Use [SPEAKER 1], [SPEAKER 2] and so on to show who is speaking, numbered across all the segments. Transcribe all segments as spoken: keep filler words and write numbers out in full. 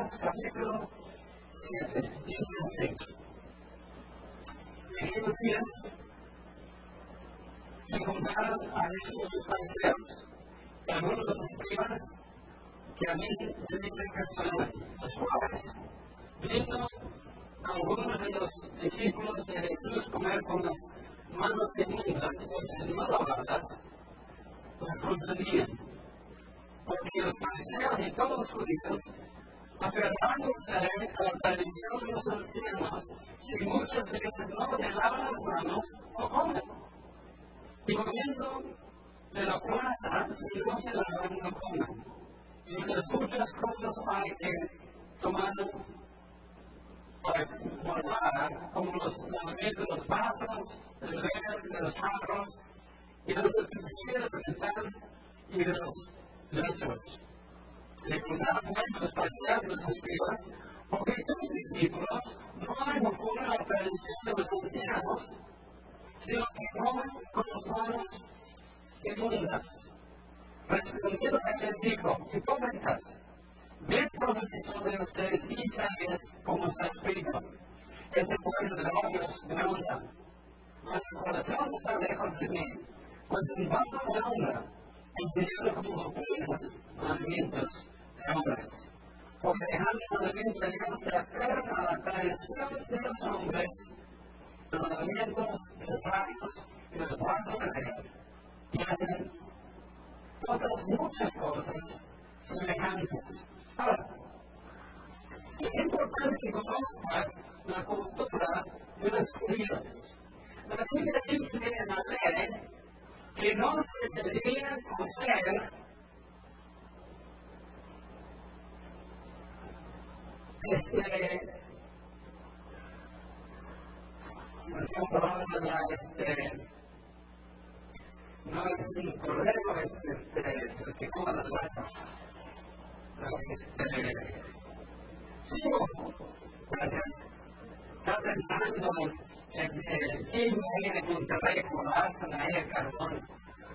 [SPEAKER 1] Lucas capítulo siete, dice así. En esos días se juntaron a Jesús sus fariseos y algunos de los escribas que habían tenido encarcelados, los cuales, viendo a algunos de los discípulos de Jesús comer con las manos inmundas o sus no lavadas, los contenían. Porque los fariseos y todos los judíos, aferrándose a la tradición de los ancianos, si muchas veces no se lavan las manos o comen. Y comiendo de la plaza, si no se lavan, no comen. Y de muchas cosas hay que tomar para guardar, como los lavamientos de los vasos, de los beber, de los jarros, y de los utensilios de metal y de los lechos. Le preguntaron a los fariseos y los escribas, ¿por qué tus discípulos no han ocurrido la tradición de los ancianos, sino que comen con las manos inmundas? Respondiendo a él dijo, hipócritas, bien profetizó de ustedes Isaías como está escrito. Ese pueblo de labios me honra, mas su corazón está lejos de mí, pues en vano me honra, enseñando como doctrinas, mandamientos de hombres. Porque dejando el mandamiento de Dios se aferran a la tradición de los hombres, los mandamientos de los sabios y los vasos de ley, y hacen otras muchas cosas semejantes. Ahora, es importante que conozcas la cultura de los judíos. La Biblia dice en la ley que no se deberían coser este estamos hablando de la este no es un cordero, es este los que coman las vacas. Este sí, gracias. Está pensando en el tiempo ahí de Monterrey, como lo hacen ahí el carbón.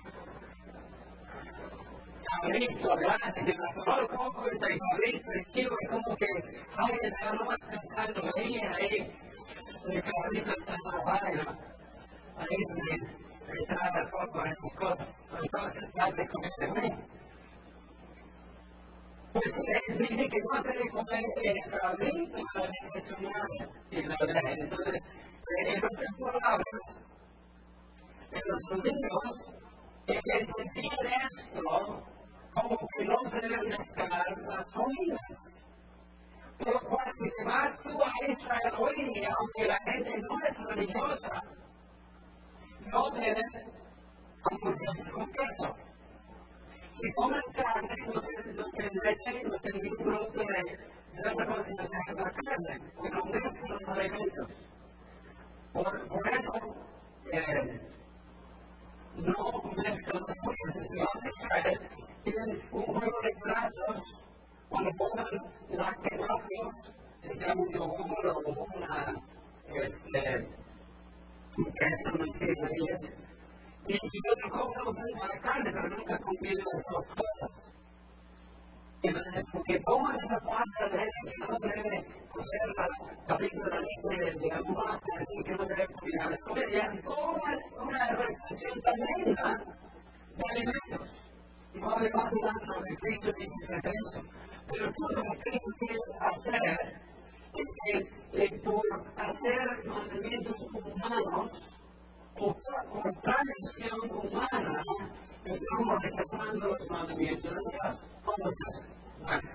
[SPEAKER 1] Cabrito, gracias, y la flor coco y el cabrito, el chivo, y como que alguien está nomás pensando ahí, ahí, el cabrito está en la vaina. Ahí se trae el foco a esas cosas, entonces está de comer de mí. Pues él dice que no se le comer el cabrito a la necesidad y la verdad. Entonces, en otras palabras, en los judíos, que entendían esto como que no se deben mezclar las comidas. Por lo cual, si te vas tú a Israel hoy día, aunque la gente no es religiosa, no deben confundirse con queso. Si comen carne, no tienen leche, no tienen ningún producto de otra cosa que no sea la carne, porque no mezclan los alimentos. Por, por eso, eh, no mezclan las cosas. Si vas a Israel, tienen un juego de platos, cuando pongan lácteos, que sea un yogur o una, este, un queso, no sé si es. Y otra cosa, no pongan la carne, pero nunca combinan las dos cosas. Porque toman esa pasta de leche que no se debe cocer la cabeza de la leche de la mata, así que no se debe combinar las cosas. Y hacen toda una restricción tremenda de alimentos. No además de lo que Cristo dice sobre eso. Pero todo lo que Cristo quiere hacer es que eh, por hacer mandamientos humanos o por tradición humana estamos rechazando los mandamientos de Dios. ¿Cómo se hace? Bueno,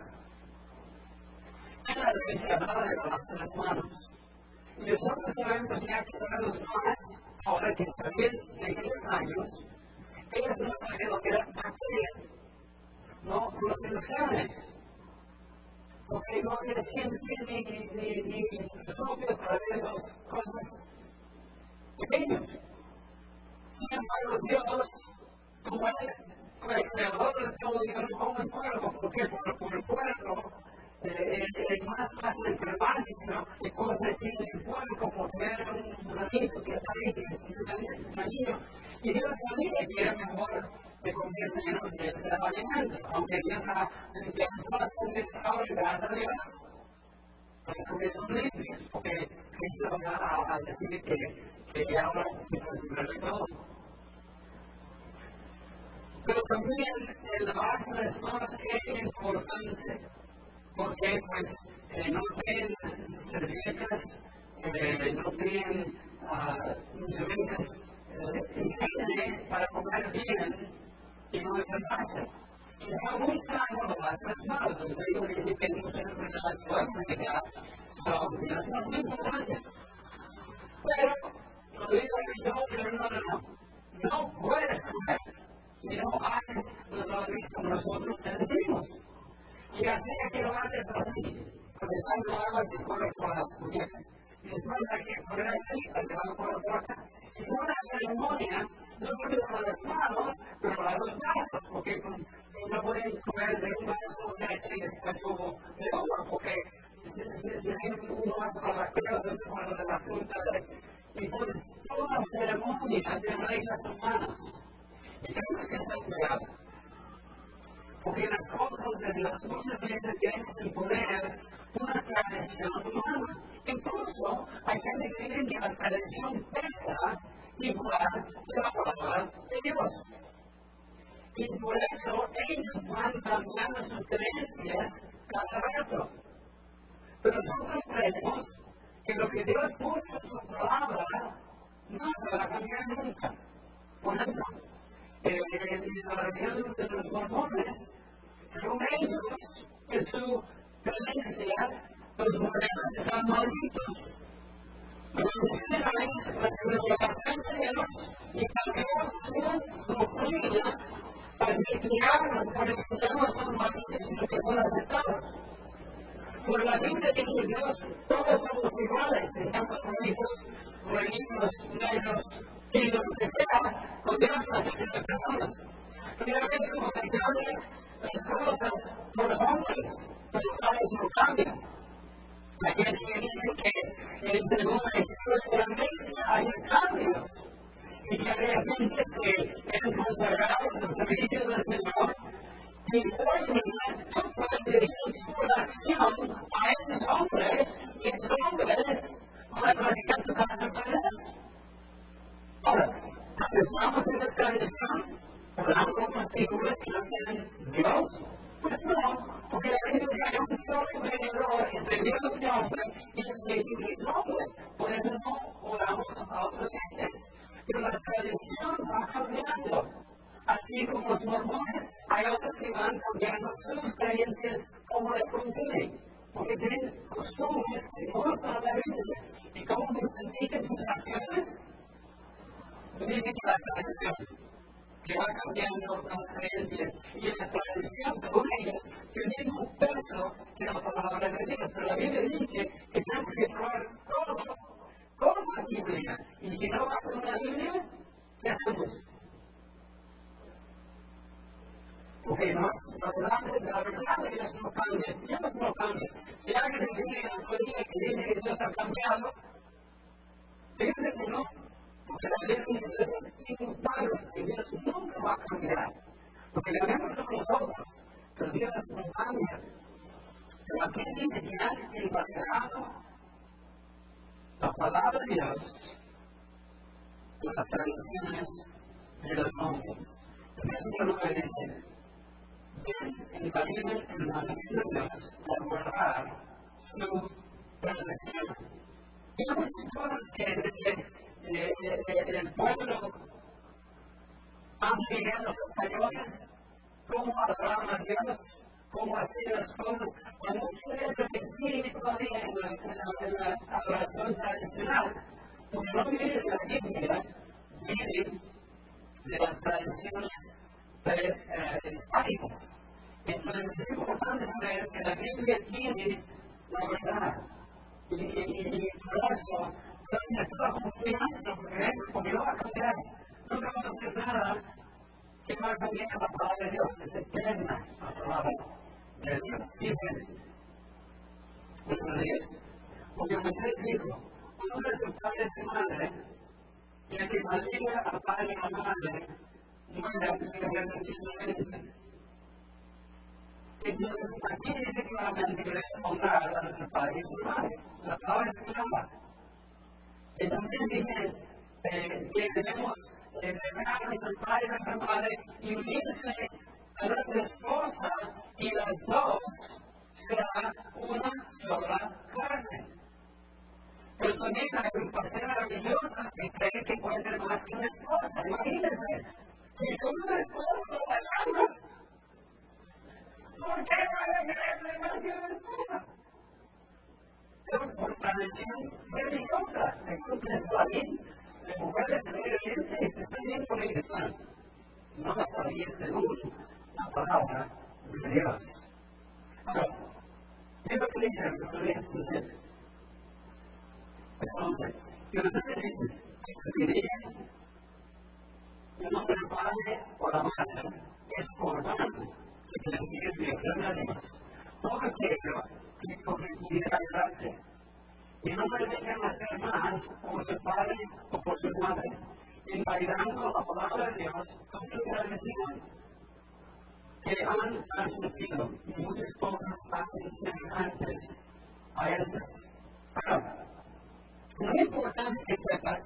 [SPEAKER 1] en la ley se hablaba de lavarse las manos. Y nosotros sabemos ya que sabemos más, ahora que también de aquellos años, ellos no saben lo que era bacteria, no conocen porque no hay ciencia ni, ni, ni estudios para ver las cosas pequeñas. Sin embargo, Dios, como el creador de todo, Dios no come el cuerpo. ¿Por qué? Porque por el cuerpo eh, es más fácil enfermarse, sino que cosas tiene el cuerpo, porque era un ratito que está ahí, que es un niño. Y Dios sabía que era mejor que comer menos de ese daba alimento, aunque Dios ha limpiado todas las cosas ahora y gracias a Dios, porque son limpios, porque Cristo va a, a decir que, que ahora se puede librar de todo. Pero también el lavarse las manos es importante, porque pues eh, no tienen servilletas, eh, no tienen utensilios uh, higiene para comer bien y no enfermarse. Y está muy claro lavarse las manos. Yo digo que si tenemos que las podemos ya, pero es muy importante. Pero lo digo que yo, pero no, no, no. No puedes comer si no haces lo que nosotros te decimos. Y así hay que lo haces así, comenzando aguas y correr por las cubiertas. Y después hay que correr así, llevando por la boca. Y una ceremonia, no solo con las manos, pero con los brazos, porque no pueden comer de un vaso de leche y después hubo de agua, porque se ven uno más para la cabeza, otro de la fruta. Y entonces, toda la ceremonia de reglas humanas. Y tenemos que tener cuidado. Porque las cosas de Dios muchas veces tienen el poder una tradición humana. Incluso hay gente que dice que la tradición pesa igual que la palabra de Dios. Y por eso ellos van cambiando sus creencias cada rato. Pero nosotros creemos que lo que Dios puso en su palabra no se va a cambiar nunca. Por ejemplo, en la religión de los mormones, según ellos, en su creencia, los mormones están malditos. Pero ahí la civilización de Dios y cambiaron su doctrina para que criaron, para que no son malditos, sino que son aceptados. Por la Biblia dice que Dios, todos somos iguales, estamos ricos, buenos, negros, y lo que sea, con Dios las personas. Pero a veces como que las cosas por los hombres, pero los hombres no cambian. La gente que dice que en según la historia de la iglesia hay cambios, y que había gentes que eran consagrados al servicio del Señor, y hoy en día tú puedes dirigir tu oración a esos hombres, y esos hombres van a practicar tu carácter. Ahora, ¿aceptamos esa tradición? ¿Hablamos con otras figuras que no sean Dios? Pues no, porque la Biblia dice que hay un solo mediador entre Dios y hombre, y es Jesucristo. Por eso no oramos a otros entes. Pero la tradición va cambiando. Así como los mormones, hay otros que van cambiando sus creencias como les conviene, porque tienen costumbres que no están en la Biblia. Y como justifican sus acciones, dice que la tradición que va cambiando las creencias y la tradición según ellos tiene un peso que la palabra de Dios, pero la Biblia dice que tenemos que probar todo con la Biblia, y si no vas con la Biblia, ¿qué hacemos? Porque no, la verdad de Dios no cambia, Dios no cambia. Si alguien dice que dice que Dios ha cambiado, fíjense que no. Porque la Biblia dice que es inmutable, que Dios nunca va a cambiar. Porque le vemos a nosotros, pero Dios no cambia. Pero aquí dice que alguien va a la palabra de Dios con las tradiciones de los hombres. Entonces, yo lo que dice, en la Biblia, en la Biblia de Dios, por guardar su tradición. Y no cosas que desde el pueblo han llegado los españoles, cómo adoraron a Dios, cómo hacían las cosas, y mucho de eso que sigue todavía en la, en la, en la adoración tradicional, porque no viene de la Biblia, viene de las tradiciones hispánicas. Entonces es importante saber que la Biblia tiene la verdad. Y, y, y por eso, tiene toda confianza, porque no va a cambiar, nunca va a hacer nada que va a cambiar la palabra de Dios, es eterna la palabra de Dios. Dice, nuestro Dios, porque Moisés dijo, uno de sus padres y madre, y el que maldiga al padre y a la madre, muera irreversiblemente. Entonces, aquí dice claramente que debemos honrar a nuestro padre y su madre. La palabra es clara. Y también dice eh, que debemos eh, dejar a nuestro padre y a nuestra madre y unirse a nuestra esposa y las dos serán una sola carne. Pero también hay agrupaciones religiosas que creen que pueden ser más que una esposa. Imagínense, si tú no eres esposa, las almas, ¿por qué van a creerle más que una esposa? Pero por tradición religiosa, según Jesusalén, las mujeres de Medio Oriente están bien con el Islam. No las sabía según la palabra de Dios. Ahora, ¿qué es lo que dice el Jesusalén? Dice, entonces, que ustedes dicen que se diría el nombre del padre o la madre es por tanto que le sigue violando a Dios. Todo aquello que corregirá el arte. Y no me dejen hacer más por su padre o por su madre, invalidando la palabra de Dios con su tradición que han transmitido y muchas cosas hacen semejantes a estas. Ahora, muy importante que sepas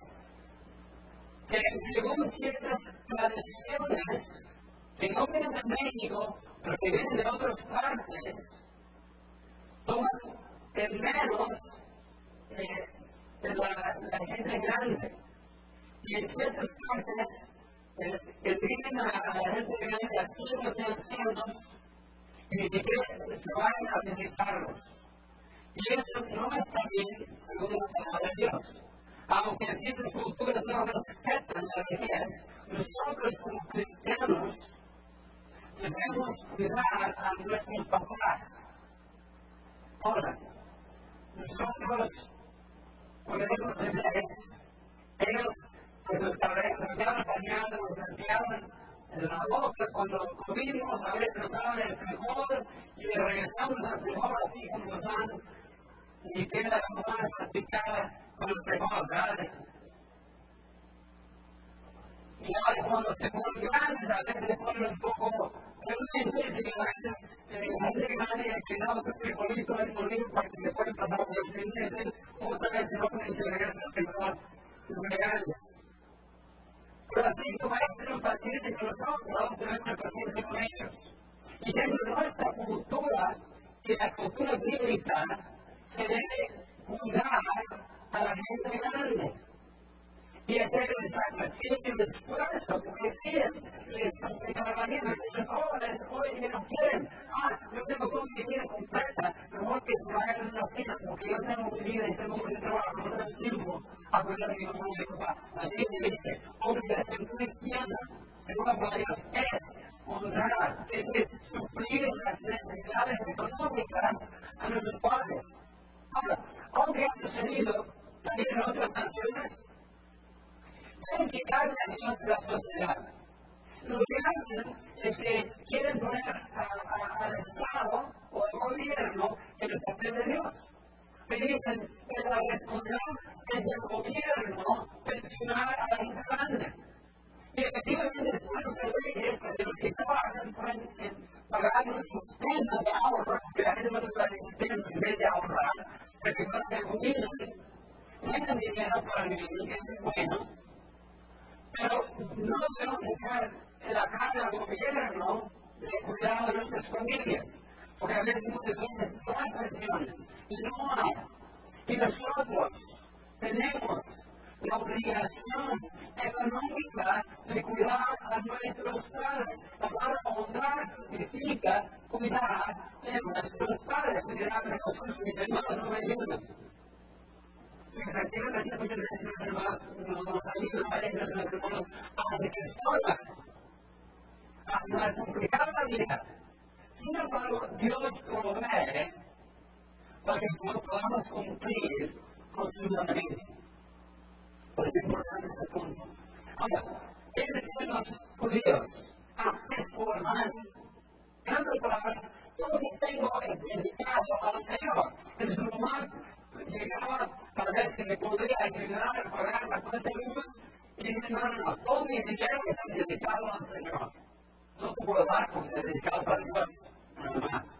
[SPEAKER 1] que según ciertas tradiciones que no vienen de México, pero que vienen de otras partes, toman el menos eh, de la, la gente grande. Y en ciertas partes, el, el vienen a, a la gente grande así los ancianos y ni siquiera se vayan a visitarlos. Y eso no está bien según la palabra de Dios. Aunque en ciertas culturas no respetan las leyes, nosotros como cristianos debemos cuidar a nuestros papás. Ahora, nosotros podemos tener, ellos pues nos cambiaban pañales, nos limpiaban la boca cuando comimos, a veces nos daban el frijol y le regresamos al frijol así como nos dan. Y queda la mamá practicada con el frijol, ¿verdad? Y ahora cuando se ponen grandes, a veces se ponen un poco realmente la gente grande que da su frijolito en molino para que se pueden pasar por los dientes, otra vez se ponen y se regresa al frijol, sus grandes. Pero así como hay que tener paciencia con nosotros, vamos a tener una paciencia con ellos. Y dentro de nuestra cultura, y la cultura bíblica, se debe cuidar a la gente grande y hacer el sacrificio de esfuerzo, porque si es, les cada mañana, los jóvenes hoy que no quieren, ah, yo tengo toda mi vida completa, mejor que se vayan a una cena, porque yo tengo mi vida y tengo mi trabajo, no tengo tiempo a cuidar de mi mamá y mi papá. La Biblia dice, obligación cristiana, según la palabra de Dios, es honrar, es decir, suplir las necesidades económicas a nuestros padres. Ahora, aunque ha sucedido también en otras naciones, tienen que darle a nuestra sociedad. Lo que hacen es que quieren poner al Estado o al gobierno en el papel de Dios. Me dicen que la responsabilidad es del gobierno pensionar a la gente grande. Y efectivamente, bueno, pero es que los que trabajan pueden pagar un sistema de ahorro, que la gente no está diciendo en vez de ahorrar, porque no se jubilan, tienen dinero para vivir, eso es bueno, pero no debemos dejar en la carga al gobierno de cuidar de nuestras familias, porque a veces muchas veces no hay pensiones, y no hay. Y nosotros tenemos la obligación económica de cuidar a nuestros padres. La palabra honrar significa cuidar de nuestros padres. Se dirá que Jesús, mis hermanos, no me ayudan. Y efectivamente, muchas veces los hermanos nos ayudan a ellos, los hermanos, a que estorban. No es complicada la vida. Sin embargo, Dios provee para que podamos cumplir con su mandamiento. Pues es importante ese punto. Ahora, ¿qué decían los judíos? Antes por mal. En otras palabras, todo lo que tengo es dedicado al Señor. En su mamá llegaba para ver si me podría ayudar a pagar la cuenta de luz y dice, no, no, no, todo mi dinero está dedicado al Señor. No te puedo dar porque está dedicado para Dios, nada más.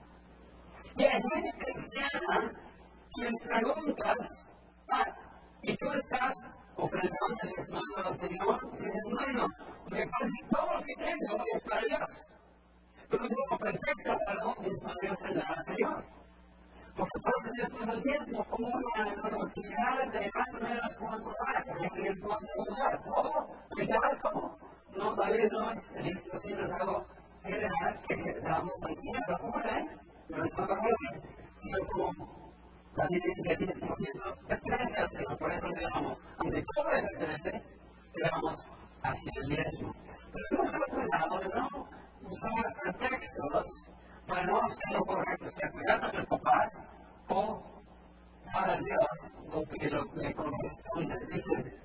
[SPEAKER 1] mañana, quien preguntas, ah, y tú estás ofrendando el esfuerzo al Señor, y dices, bueno, me parece todo lo que tengo es para Dios. Pero es lo perfecto para dónde es para ofrendar al Señor. Porque entonces después del diezmo, como una actividad de más o menos cuánto va, por ejemplo, el cuánto todo, ¿verdad? ¿Cómo? No, tal vez no es, en esto sí es algo general que damos al Señor, ¿eh? No es algo bueno, sino como la Biblia dice que diez por ciento pertenece al Señor, por eso le damos, aunque todo es pertenece, le damos hacia el diezmo. Pero no es cuidado de no usar pretextos para no hacer lo correcto, o sea, cuidar a nuestros papás o para Dios lo que le corresponde. Dice,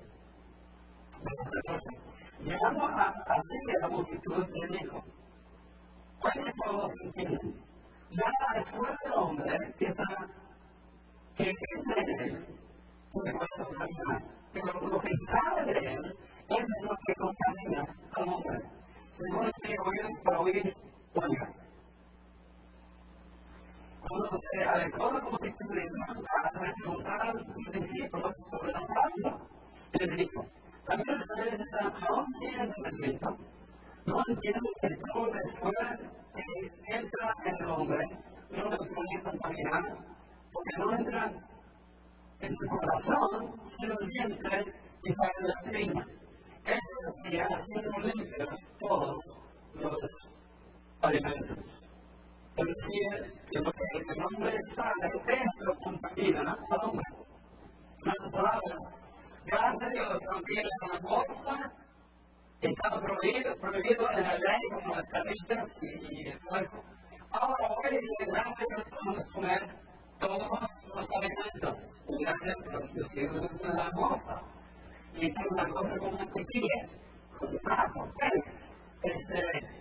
[SPEAKER 1] llegando a así a la multitud le dijo, ¿cuál de todos entienden? Nada después del hombre que está que entra en él, porque puede contaminar, pero lo que sale de él es lo que contamina al hombre. Según el que oír para oír, oiga. Cuando se adecuó la multitud de Santa, le preguntaron a sus discípulos sobre la parábola. Y les dijo, también ustedes están aún sin entendimiento, no entienden que todo después que entra en el hombre, no lo puede contaminar, porque no entra en su corazón, sino el vientre y sale de la trina. Eso decía, siendo limpios todos los alimentos. Es decir, que lo que el hombre sale, eso contamina al hombre. En otras palabras, gracias a Dios, aunque él es una cosa, estaba prohibido, prohibido en la ley como las carnitas y el cuerpo. Ahora, hoy, gracias a Dios, podemos comer todos los alimentos. Gracias a los hijos de la moza. Y es una cosa como una tortilla, con ajo, este.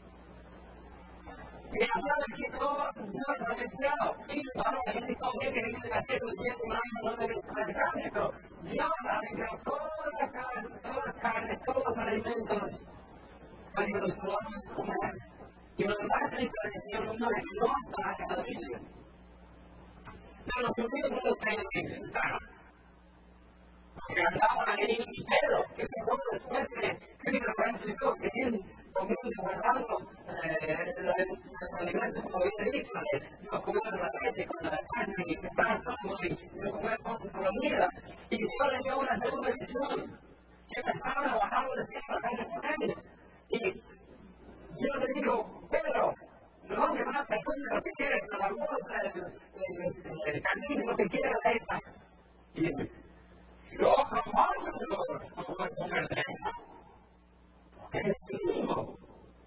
[SPEAKER 1] Y ahora que todo no es demasiado, y ahora la gente come que dice que hace los diez años no debe comer carne, pero Dios ha dejado toda la carne, todas las carnes, todos los alimentos para que los podamos comer. Y lo demás es la tradición no está en la Biblia. Pero los judíos no lo creen en el claro. Porque andaban ahí y Pedro, que pasó después de Cristo resucitó, que él comiendo y guardando los alimentos como dice Israel, no comiendo la leche con la carne y que estaban todos y no comer cosas prohibidas. Y Dios le dio una segunda visión, que empezaron a bajar del cielo a caer con él. Y yo le digo, Pedro, no se va a perder lo que quieres, la voz, el camino, lo que quieras, ahí está. Y dice, yo jamás no voy a comer de eso. Es tuyo.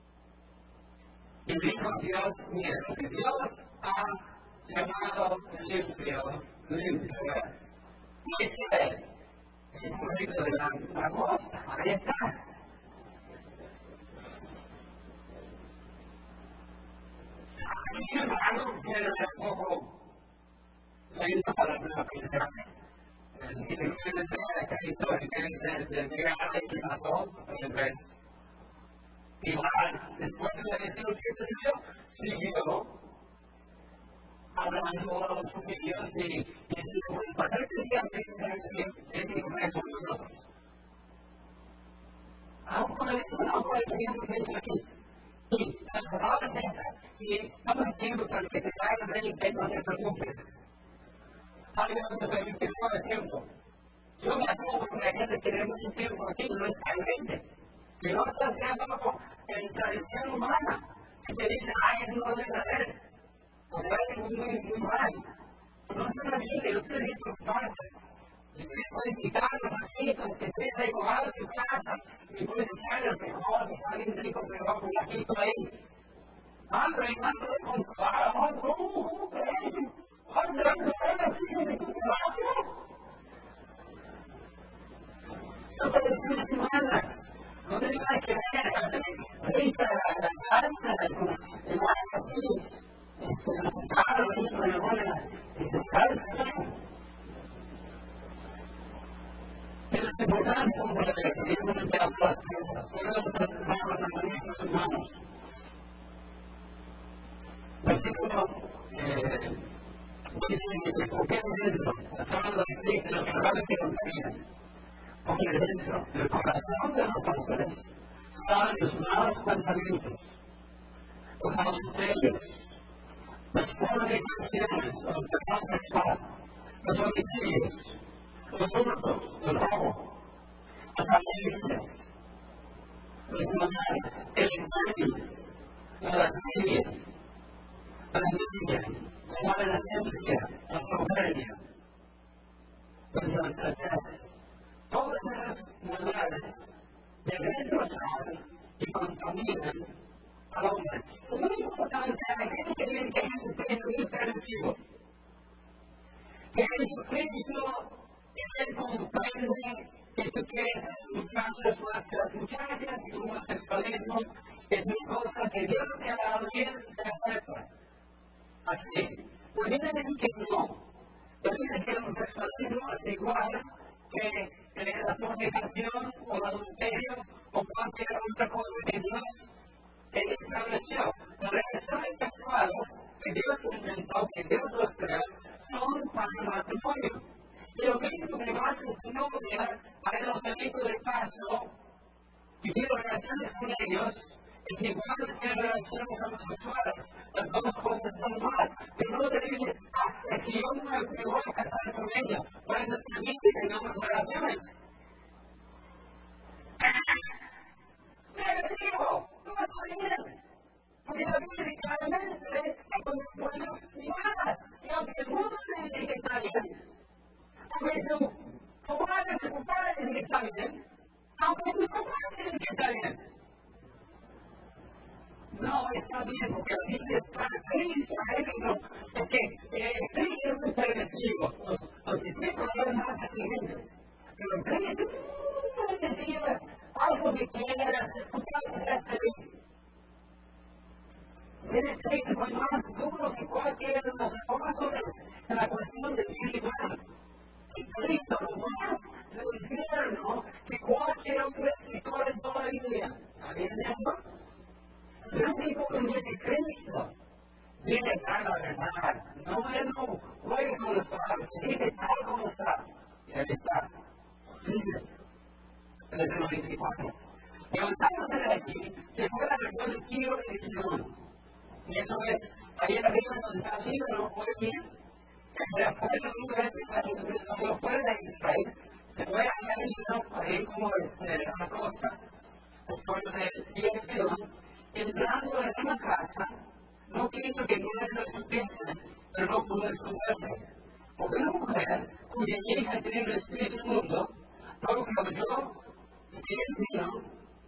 [SPEAKER 1] Y dijo Dios, mira, lo que Dios ha llamado limpio, limpio es. Y dice, el poquito de la, la cosa, ahí está. Sin embargo, quiero un poco lento para la primera. Si me quieren entender esta historia de llegar a que pasó, entonces, igual, después de decir lo que sucedió, siguió hablando a los judíos y decidió pasar cristianos en el comer con nosotros. Aún con el tiempo que hecho aquí. Y la palabra es esa, y estamos diciendo para que te traigas de él, no te preocupes. Alguien no te permite todo el tiempo. Yo me asumo porque la gente tiene mucho tiempo aquí, no es tan gente. Que no está haciendo en tradición humana, que te dicen, ay, eso no debes hacer. Porque hay algo muy, muy mal. Pero no se la vive, no se debe preocuparse. Y ustedes pueden quitar los ajitos que estés ahí igual en tu casa, y puedes echarle el mejor, que está bien rico, pero va con el ajito ahí. Andre, Andre, consolar, Andre, ¿cómo crees? Andre, Andre, Andre, ¿tú te vas? No te decides semanas. No te digas que ahorita la salsa, el agua así, este, lo sacaron dentro de la buena, esa salsa. Pero es importante como la que tenemos que hablar, por eso transformamos a nuestros hermanos. Versículo Dice, ¿por qué dentro? Está hablando de Cristo, lo que realmente contamina. Porque dentro del corazón de los hombres están los malos pensamientos, los adulterios, las fornicaciones, los pecados sexuales, los homicidios, los hurtos, el robo, las avaricias, los maldades, el engaño, la lascivia, la envidia, la malevolencia, la soberbia, la insensatez. Todas esas maldades de dentro salen y contaminan al hombre. Lo muy importante es que tiene que Jesucristo es interactivo. Que Jesucristo Él comprende que tú quieres luchar las muchachas y tu homosexualismo es una cosa que Dios te ha dado bien te acepta. Así. Pero viene a decir que no. Pero dice que el homosexualismo es igual que la fornicación o el adulterio o cualquier otra cosa que Dios estableció. Las relaciones sexuales que Dios inventó, que Dios los creó, son para el matrimonio. Y lo mismo que vas a tu novia a los amigos de paso y tiene relaciones con ellos, es igual que relaciones homosexuales. Las dos cosas son malas. Pero no te dice, ah, es que yo no me voy a casar con ella. Pues es que a mí que tengamos relaciones. Negativo, no está bien. Porque la Biblia dice claramente que son buenas y malas. Y aunque el mundo te dice que está bien, aunque tu madre y tu padre te dice que está bien, aunque tu papá te dice que está bien, no está bien, porque la Biblia está Cristo, ejemplo, porque Cristo es muy permisivo. Los discípulos eran más exigentes. Pero Cristo puede decir algo que quiera, tú puedes ser feliz. Tiene Cristo fue más duro que cualquiera de los apóstoles en la cuestión del bien y mal. Y Cristo más del infierno que cualquier otro escritor en toda la Biblia. ¿Sabían eso? El único que viene Cristo viene a la verdad. No es no juegue con las palabras. Dice tal como está. Y ahí está. Dice. En el noventa y cuatro. Levantándose de aquí, se fue a la región de Tiro y Sidón. Y eso es, ahí arriba donde está el libro, no fue bien. Pero por eso nunca es que está Jesucristo fuera de Israel. Se fue a la ahí como es la costa, después de Tiro y Sidón. Entrando en una casa, no quiso que no le supiesen, pero no pudo esconderse. Porque una mujer cuya hija tenía el espíritu inmundo, luego que oyó que él vino,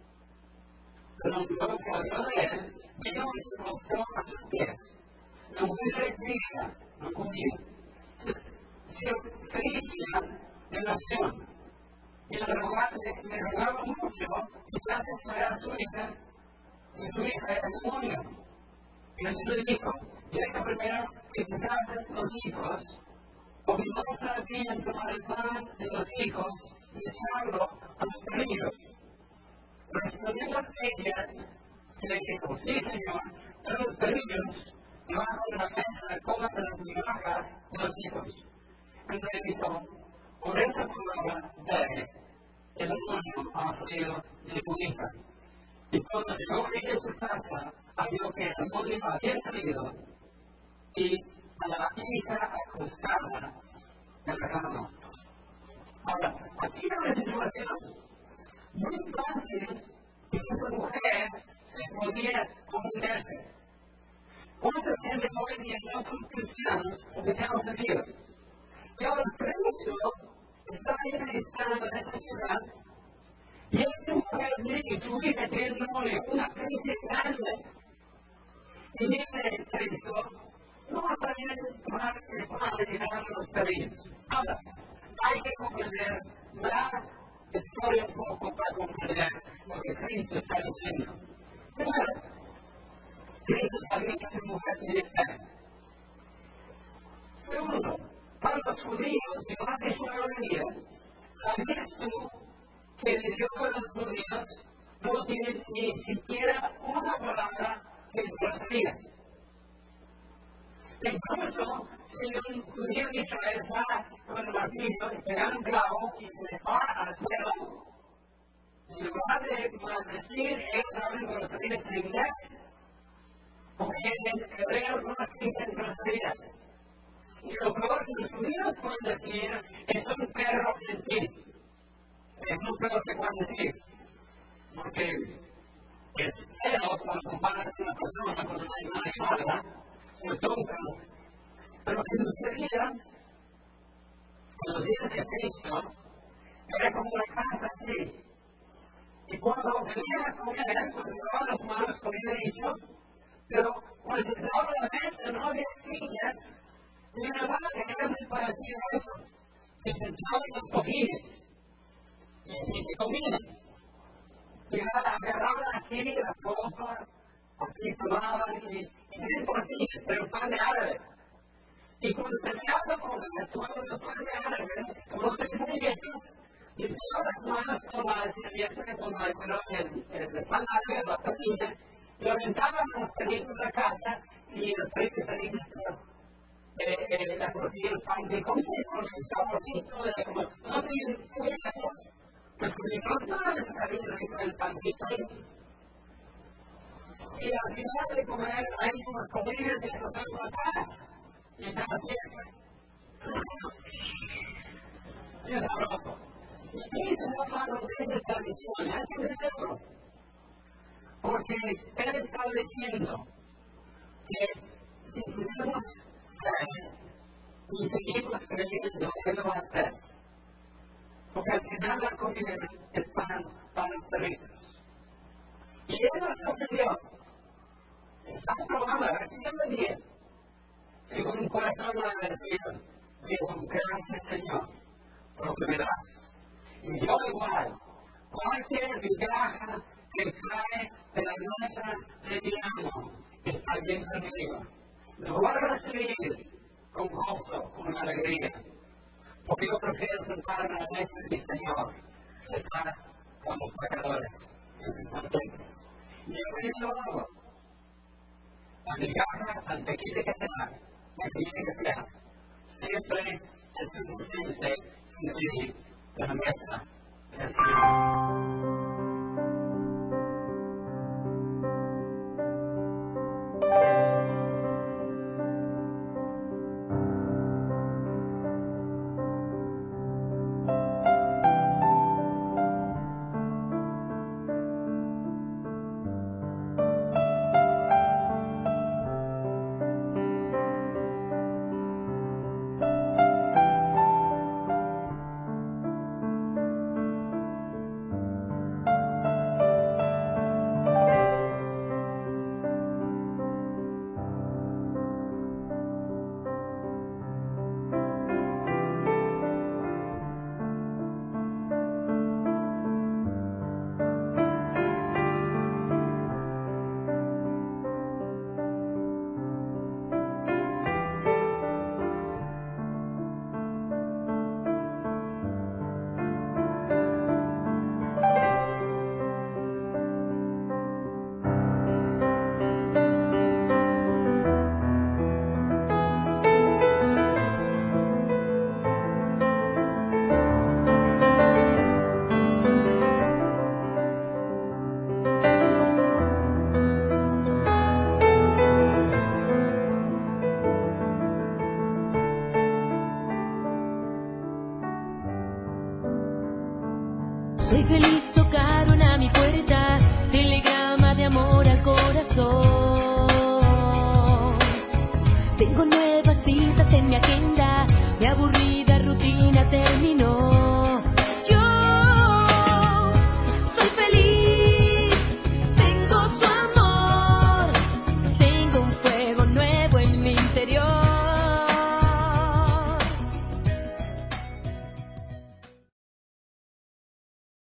[SPEAKER 1] pero luego que oyó de él, vino y se postró a sus pies. La mujer grita, no judía, se felicidad de nación. Y le rogaba mucho, quizás esperar a su hija. Y su hija era demonio. Y el Señor dijo, deja primero que se casen los hijos, porque no está bien tomar el pan de los hijos y echarlo a los perrillos. Respondiendo a ella, que le dijo, sí Señor, pero los perrillos debajo de la mesa coman de las migajas de los hijos. Entonces dijo, por esa palabra, ve, el demonio ha salido de tu hija. Y cuando llegó ella a su casa, vio que el demonio había salido y a la hija acostada en la cama. Ahora, aquí hay una situación muy fácil que esa mujer se podía convertirse. ¿Cuántos gente hoy en día no son cristianos o cristianos de Dios? Y ahora Cristo está ministrando en esa ciudad. Y esta mujer y su hija tiene una crisis grande. Y dice Cristo, no vas a bien tomar el pan de llegar a los perrillos. Ahora, hay que comprender la historia un poco para comprender lo que Cristo está diciendo. Primero, Cristo sabía que esa mujer tenía fe. Segundo, para los judíos y más de su mayoría, sabías tú que el idioma de los judíos no tiene ni siquiera una palabra que procedía. Incluso si un judío en Israel está con el martillo y pega un clavo y se para al suelo, en lugar de maldecir, ellos hablan groserías en inglés, porque en hebreo no existen groserías. Y lo peor que los judíos pueden decir es un perro gentil. Es un perro que pueden decir. Porque es feo cuando comparas a una persona con una animal, ¿verdad? Sobre todo un perro. Pero lo que sucedía en los días de Cristo era como una casa así. Y cuando venía a comer, cuando llevaban las manos comía dicho, pero cuando se daba la mesa no había sillas. Y una mano que era muy parecido a eso. Se sentaban en los cojines y así se comían. Y agarraban así la copa, así tomaban y bien cojines, pero pan de árabe. Y cuando terminaban de comer, tomaban los pan de árabe, como los tenían muy viejos, y todas las manos con la servilleta, con la, el, el pan árabe, la tortilla, y lo aventaban a los perritos de la casa y los perritos felices. Eh, eh, la tortilla, el pan de comida, con el saborcito de como no tienen cuidados, pues con no saben salir el pancito. Y al final de comer hay unas comidas que nos dan una paz y estamos bien. Y es sabroso. Y aquí se llama lo que es de tradición, hay que entenderlo. Porque él está diciendo que si tenemos y seguimos creyendo que lo va a hacer. Porque al final la comida es para, para los perritos. Y él nos ofreció. Está probando, recibiendo bien. Según un corazón agradecido. Digo, gracias Señor, por lo que me das. Y yo igual, cualquier migaja que cae de la mesa de mi amo, está bien conmigo. Lo voy a recibir con gozo, con alegría, porque yo prefiero sentarme a la mesa de mi Señor, estar con los pecadores, que se contentos. Y yo lo hago. La migaja, tan pequeña que sea, tan pequeña que sea, siempre es suficiente sentir de la mesa del Señor.
[SPEAKER 2] Soy feliz, tocaron a mi puerta, telegrama de amor al corazón. Tengo nuevas citas en mi agenda, me aburrí